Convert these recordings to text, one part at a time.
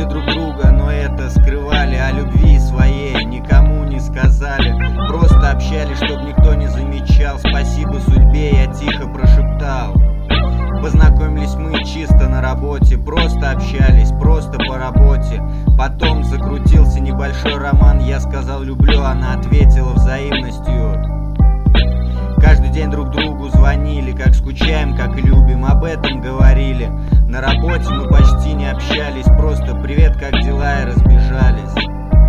друг друга, но это скрывали. О любви своей никому не сказали. Просто общались, чтоб никто не замечал. Спасибо судьбе, я тихо прошептал. Познакомились мы чисто на работе. Просто общались, просто по работе. Потом закрутился небольшой роман. Я сказал люблю, она ответила взаимностью. Каждый день друг другу звонили. Как скучаем, как любим, об этом говорили. На работе мы почти не общались. Просто привет, как дела, и разбежались.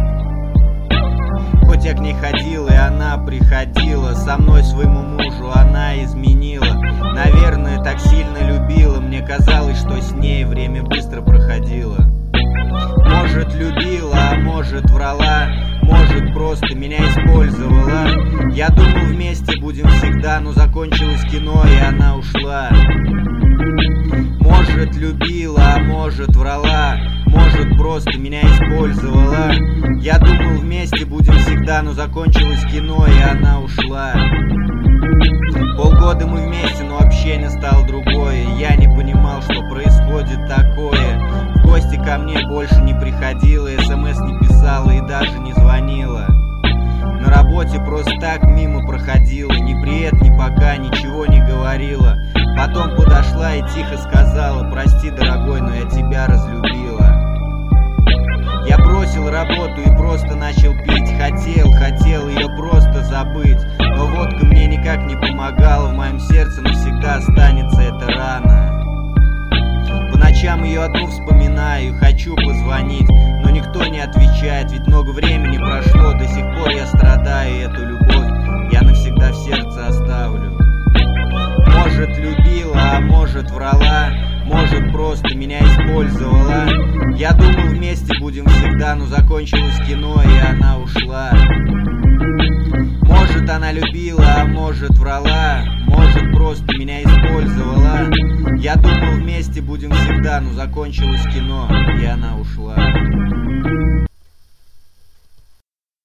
Хоть я к ней ходил, и она приходила. Со мной своему мужу она изменила. Наверное, так сильно любила. Мне казалось, что с ней время быстро проходило. Может, любила, а может, врала. Может, просто меня использовала. Я думал, вместе будем всегда, но закончилось кино, и она ушла. Может, любила, а может, врала. Может, просто меня использовала. Я думал, вместе будем всегда, но закончилось кино, и она ушла. Полгода мы вместе, но общение стало другое. Я не понимал, что происходит такое. В гости ко мне больше не приходила, СМС не писала и даже не звонила. На работе просто так мимо проходила. Ни привет, ни пока, ничего не говорила. Потом подошла и тихо сказала: прости, дорогой, но я тебя разлюбила. Я бросил работу и просто начал пить. Хотел ее просто забыть. Но водка мне никак не помогала. В моем сердце навсегда останется эта рана. По ночам ее одну вспоминаю. Хочу позвонить, но никто не отвечает. Ведь много времени прошло, до сих пор я страдаю. И эту любовь я навсегда в сердце оставлю. Может, любила, а может, врала. Может, просто меня использовала. Я думал, вместе будем всегда, но закончилось кино, и она ушла. Может, она любила, а может, врала. Может, просто меня использовала. Я думал, вместе будем всегда, но закончилось кино, и она ушла.